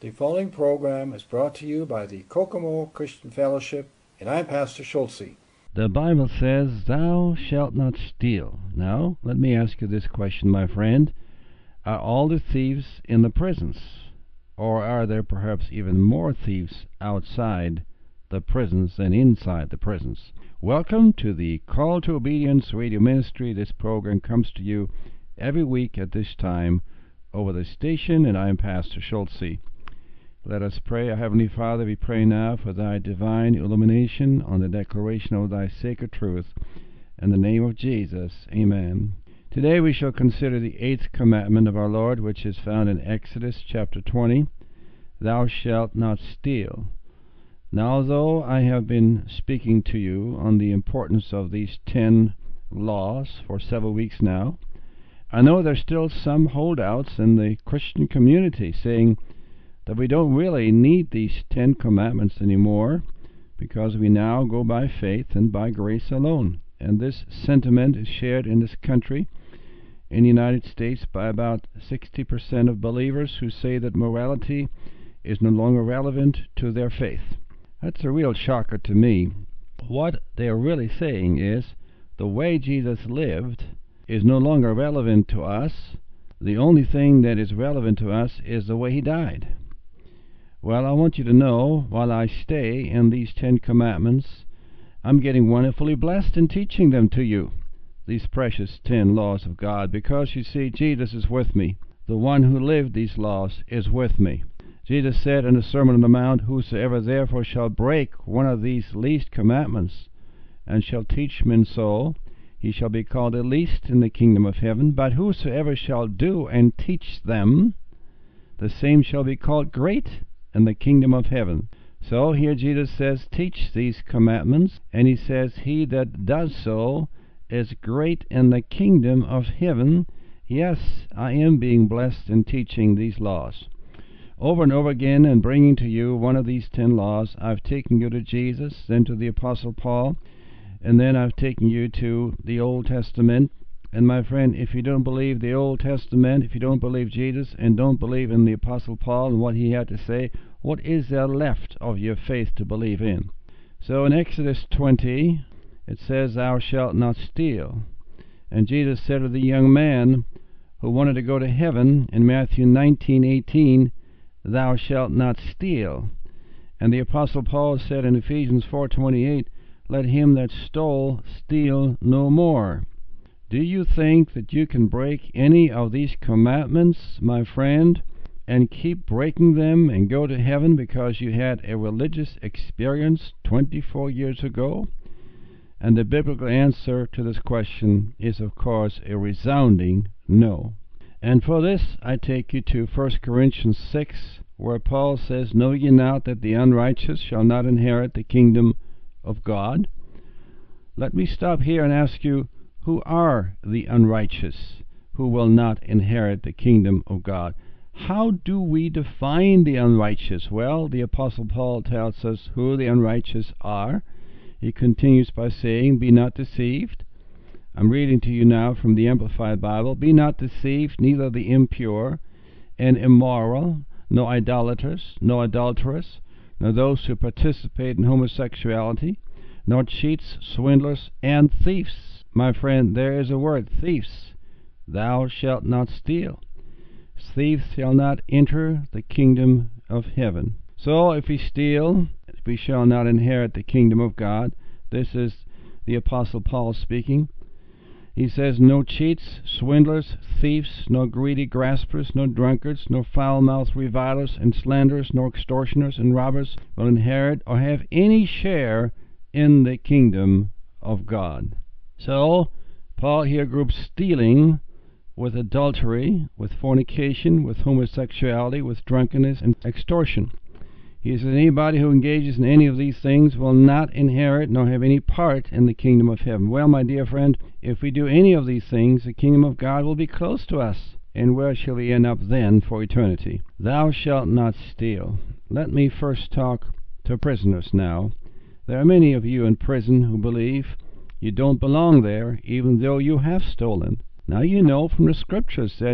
The following program is brought to you by the Kokomo Christian Fellowship, and I'm Pastor Schulze. The Bible says, "Thou shalt not steal." Now, let me ask you this question, my friend. Are all the thieves in the prisons? Or are there perhaps even more thieves outside the prisons than inside the prisons? Welcome to the Call to Obedience Radio Ministry. This program comes to you every week at this time over the station, and I'm Pastor Schulze. Let us pray. Our Heavenly Father, we pray now for Thy divine illumination on the declaration of Thy sacred truth. In the name of Jesus, amen. Today we shall consider the 8th commandment of our Lord, which is found in Exodus chapter 20. Thou shalt not steal. Now, although I have been speaking to you on the importance of these 10 laws for several weeks now, I know there's still some holdouts in the Christian community saying that we don't really need these 10 commandments anymore because we now go by faith and by grace alone. And this sentiment is shared in this country, in the United States, by about 60% of believers who say that morality is no longer relevant to their faith. That's a real shocker to me. What they're really saying is the way Jesus lived is no longer relevant to us. The only thing that is relevant to us is the way he died. Well, I want you to know, while I stay in these 10 commandments, I'm getting wonderfully blessed in teaching them to you, these precious 10 laws of God, because, you see, Jesus is with me. The one who lived these laws is with me. Jesus said in the Sermon on the Mount, "Whosoever therefore shall break one of these least commandments, and shall teach men so, he shall be called the least in the kingdom of heaven. But whosoever shall do and teach them, the same shall be called great in the kingdom of heaven." So here Jesus says, teach these commandments, and he says, he that does so is great in the kingdom of heaven. Yes, I am being blessed in teaching these laws. Over and over again, and bringing to you one of these 10 laws, I've taken you to Jesus, then to the Apostle Paul, and then I've taken you to the Old Testament. And my friend, if you don't believe the Old Testament, if you don't believe Jesus, and don't believe in the Apostle Paul and what he had to say, what is there left of your faith to believe in? So in Exodus 20, it says, "Thou shalt not steal." And Jesus said to the young man who wanted to go to heaven in Matthew 19:18, "Thou shalt not steal." And the Apostle Paul said in Ephesians 4:28, "Let him that stole steal no more." Do you think that you can break any of these commandments, my friend, and keep breaking them and go to heaven because you had a religious experience 24 years ago? And the biblical answer to this question is, of course, a resounding no. And for this, I take you to 1 Corinthians 6, where Paul says, "Know ye not that the unrighteous shall not inherit the kingdom of God?" Let me stop here and ask you, who are the unrighteous who will not inherit the kingdom of God? How do we define the unrighteous? Well, the Apostle Paul tells us who the unrighteous are. He continues by saying, "Be not deceived." I'm reading to you now from the Amplified Bible. "Be not deceived, neither the impure and immoral, nor idolaters, nor adulterers, nor those who participate in homosexuality, nor cheats, swindlers, and thieves." My friend, there is a word, thieves. "Thou shalt not steal." Thieves shall not enter the kingdom of heaven. So if we steal, we shall not inherit the kingdom of God. This is the Apostle Paul speaking. He says, "No cheats, swindlers, thieves, nor greedy graspers, nor drunkards, nor foul-mouthed revilers and slanderers, nor extortioners and robbers will inherit or have any share in the kingdom of God." So Paul here groups stealing with adultery, with fornication, with homosexuality, with drunkenness, and extortion. He says anybody who engages in any of these things will not inherit nor have any part in the kingdom of heaven. Well, my dear friend, if we do any of these things, the kingdom of God will be close to us. And where shall we end up then for eternity? Thou shalt not steal. Let me first talk to prisoners now. There are many of you in prison who believe you don't belong there, even though you have stolen. Now you know from the Scriptures that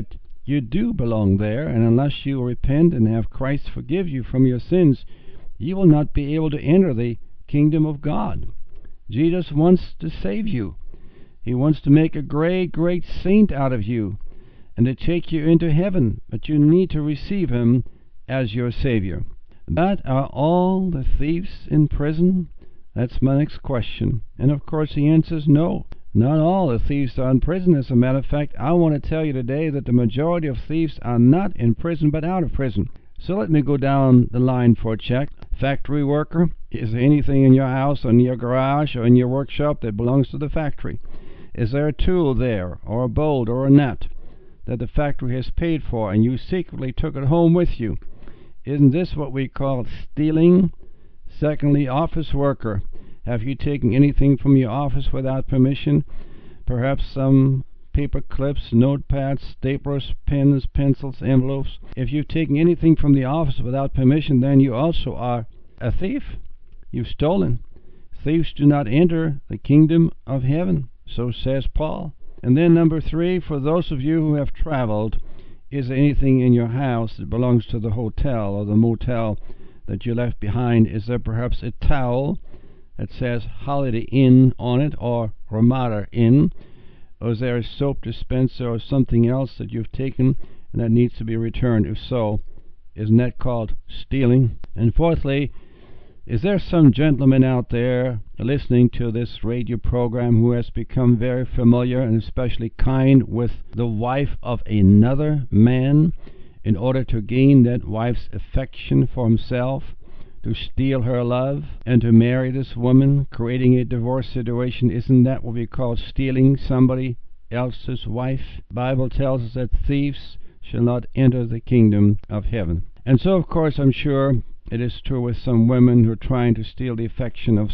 you do belong there, and unless you repent and have Christ forgive you from your sins, you will not be able to enter the kingdom of God. Jesus wants to save you. He wants to make a great, great saint out of you and to take you into heaven, but you need to receive him as your Savior. But are all the thieves in prison? That's my next question. And of course the answer is no. Not all the thieves are in prison. As a matter of fact, I want to tell you today that the majority of thieves are not in prison but out of prison. So let me go down the line for a check. Factory worker, is there anything in your house or in your garage or in your workshop that belongs to the factory? Is there a tool there, or a bolt, or a nut that the factory has paid for and you secretly took it home with you? Isn't this what we call stealing? Secondly, office worker, have you taken anything from your office without permission? Perhaps some paper clips, notepads, staplers, pens, pencils, envelopes. If you've taken anything from the office without permission, then you also are a thief. You've stolen. Thieves do not enter the kingdom of heaven, so says Paul. And then number 3, for those of you who have traveled, is there anything in your house that belongs to the hotel or the motel that you left behind? Is there perhaps a towel that says Holiday Inn on it, or Ramada Inn? Or is there a soap dispenser or something else that you've taken and that needs to be returned? If so, isn't that called stealing? And fourthly, is there some gentleman out there listening to this radio program who has become very familiar and especially kind with the wife of another man in order to gain that wife's affection for himself, to steal her love, and to marry this woman, creating a divorce situation? Isn't that what we call stealing somebody else's wife? The Bible tells us that thieves shall not enter the kingdom of heaven. And so, of course, I'm sure it is true with some women who are trying to steal the affection of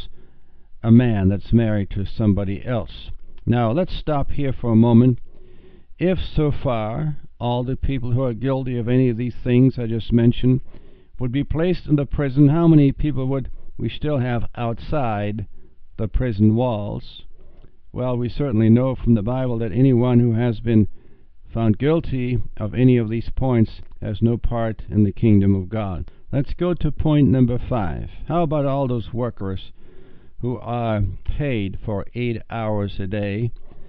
a man that's married to somebody else. Now, let's stop here for a moment. If so far all the people who are guilty of any of these things I just mentioned would be placed in the prison, how many people would we still have outside the prison walls? Well, we certainly know from the Bible that anyone who has been found guilty of any of these points has no part in the kingdom of God. Let's go to point number 5. How about all those workers who are paid for 8 hours a day?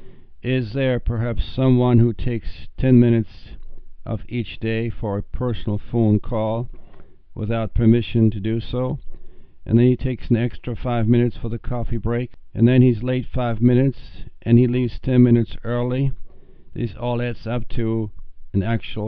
Is there perhaps someone who takes 10 minutes of each day for a personal phone call without permission to do so, and then he takes an extra 5 minutes for the coffee break, and then he's late 5 minutes, and he leaves 10 minutes early? This all adds up to an actual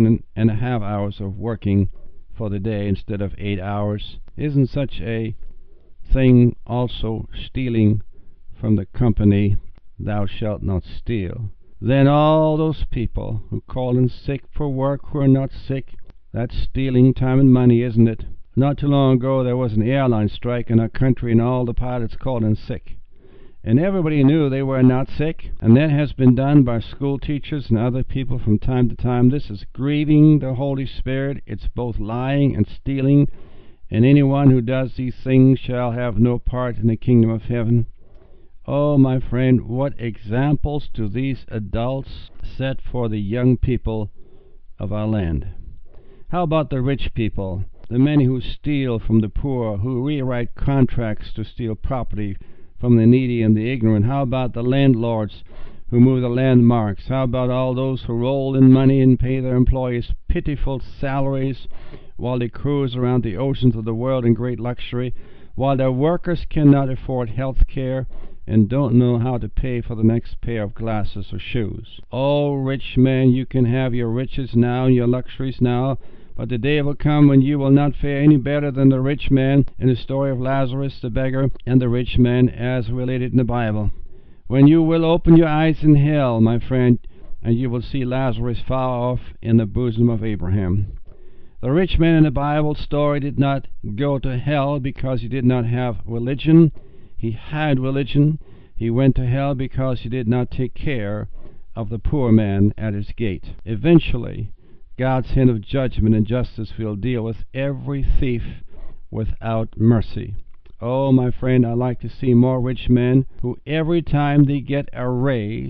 7.5 hours of working for the day instead of 8 hours. Isn't such a thing also stealing from the company, thou shalt not steal? Then all those people who call in sick for work who are not sick, that's stealing time and money, isn't it? Not too long ago there was an airline strike in our country and all the pilots called in sick. And everybody knew they were not sick, and that has been done by school teachers and other people from time to time. This is grieving the Holy Spirit. It's both lying and stealing, and anyone who does these things shall have no part in the kingdom of heaven. Oh, my friend, what examples do these adults set for the young people of our land? How about the rich people, the men who steal from the poor, who rewrite contracts to steal property from the needy and the ignorant? How about the landlords who move the landmarks? How about all those who roll in money and pay their employees pitiful salaries while they cruise around the oceans of the world in great luxury, while their workers cannot afford health care and don't know how to pay for the next pair of glasses or shoes? Oh, rich man, you can have your riches now and your luxuries now, but the day will come when you will not fare any better than the rich man in the story of Lazarus the beggar and the rich man as related in the Bible. When you will open your eyes in hell, my friend, and you will see Lazarus far off in the bosom of Abraham. The rich man in the Bible story did not go to hell because he did not have religion. He had religion. He went to hell because he did not take care of the poor man at his gate. Eventually, God's hand of judgment and justice will deal with every thief without mercy. Oh, my friend, I like to see more rich men who every time they get a raise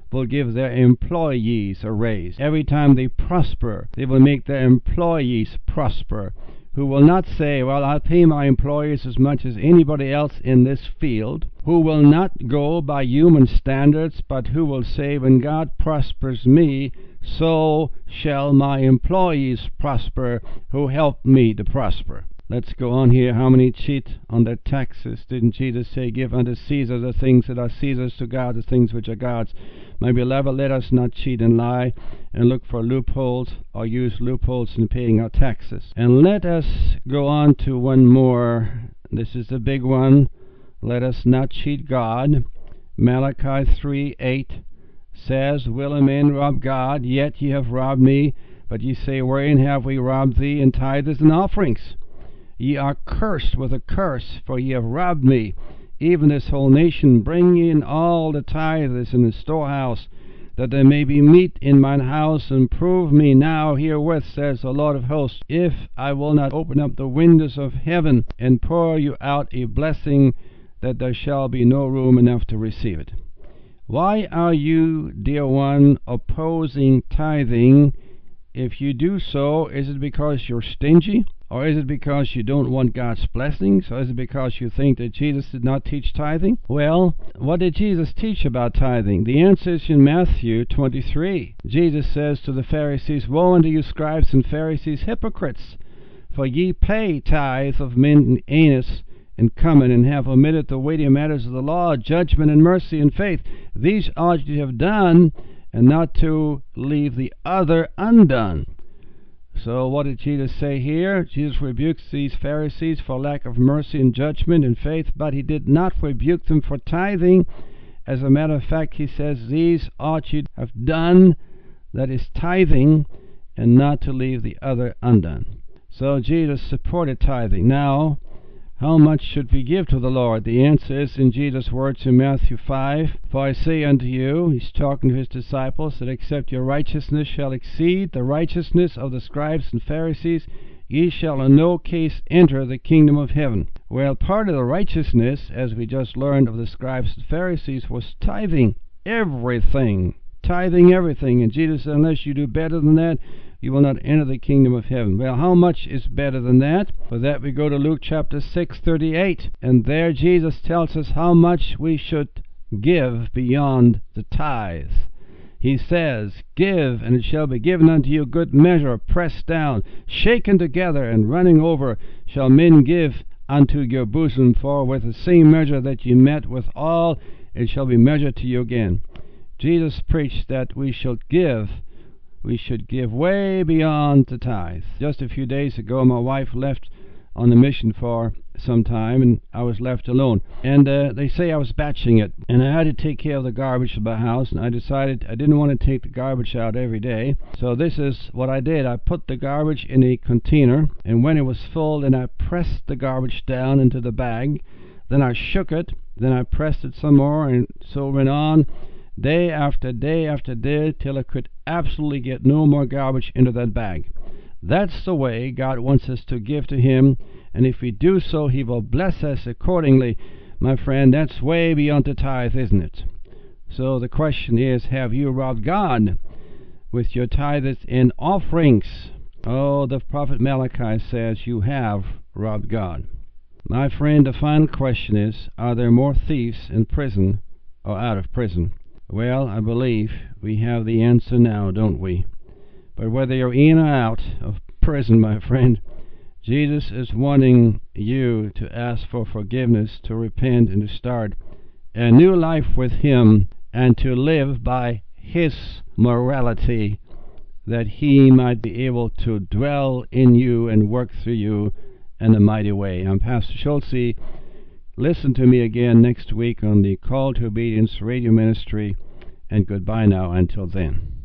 will give their employees a raise. Every time they prosper, they will make their employees prosper, who will not say, well, I'll pay my employees as much as anybody else in this field, who will not go by human standards, but who will say, when God prospers me, so shall my employees prosper who help me to prosper. Let's go on here. How many cheat on their taxes? Didn't Jesus say, give unto Caesar the things that are Caesar's, to God the things which are God's? My beloved, let us not cheat and lie and look for loopholes or use loopholes in paying our taxes. And let us go on to one more. This is the big one. Let us not cheat God. Malachi 3:8 says, will a man rob God? Yet ye have robbed me. But ye say, wherein have we robbed thee? In tithes and offerings. Ye are cursed with a curse, for ye have robbed me, even this whole nation. Bring in all the tithes in the storehouse, that there may be meat in mine house, and prove me now herewith, says the Lord of hosts, if I will not open up the windows of heaven and pour you out a blessing, that there shall be no room enough to receive it. Why are you, dear one, opposing tithing? If you do so, is it because you're stingy? Or is it because you don't want God's blessings? Or is it because you think that Jesus did not teach tithing? Well, what did Jesus teach about tithing? The answer is in Matthew 23. Jesus says to the Pharisees, woe unto you, scribes and Pharisees, hypocrites! For ye pay tithe of mint and anise and cumin, and have omitted the weighty matters of the law, judgment and mercy and faith. These ought you to have done, and not to leave the other undone. So what did Jesus say here? Jesus rebukes these Pharisees for lack of mercy and judgment and faith, but he did not rebuke them for tithing. As a matter of fact, he says, these ought you to have done, that is tithing, and not to leave the other undone. So Jesus supported tithing. Now, how much should we give to the Lord? The answer is in Jesus' words in Matthew 5. For I say unto you, he's talking to his disciples, that except your righteousness shall exceed the righteousness of the scribes and Pharisees, ye shall in no case enter the kingdom of heaven. Well, part of the righteousness, as we just learned of the scribes and Pharisees, was tithing everything. Tithing everything. And Jesus said, unless you do better than that, you will not enter the kingdom of heaven. Well, how much is better than that? For that we go to Luke chapter 6:38, and there Jesus tells us how much we should give beyond the tithe. He says, give, and it shall be given unto you, good measure, pressed down, shaken together, and running over, shall men give unto your bosom. For with the same measure that ye met withal, it shall be measured to you again. Jesus preached that we should give way beyond the tithe. Just a few days ago, my wife left on a mission for some time, and I was left alone. And they say I was batching it, and I had to take care of the garbage in my house, and I decided I didn't want to take the garbage out every day. So this is what I did. I put the garbage in a container, and when it was full, then I pressed the garbage down into the bag. Then I shook it, then I pressed it some more, and so it went on. Day after day after day, till I could absolutely get no more garbage into that bag. That's the way God wants us to give to him, and if we do so, he will bless us accordingly. My friend, that's way beyond the tithe, isn't it? So the question is, have you robbed God with your tithes and offerings? Oh, the prophet Malachi says you have robbed God. My friend, the final question is, are there more thieves in prison or out of prison? Well, I believe we have the answer now, don't we? But whether you're in or out of prison, my friend, Jesus is wanting you to ask for forgiveness, to repent, and to start a new life with him, and to live by his morality, that he might be able to dwell in you and work through you in a mighty way. I'm Pastor Schulze. Listen to me again next week on the Call to Obedience radio ministry, and goodbye now until then.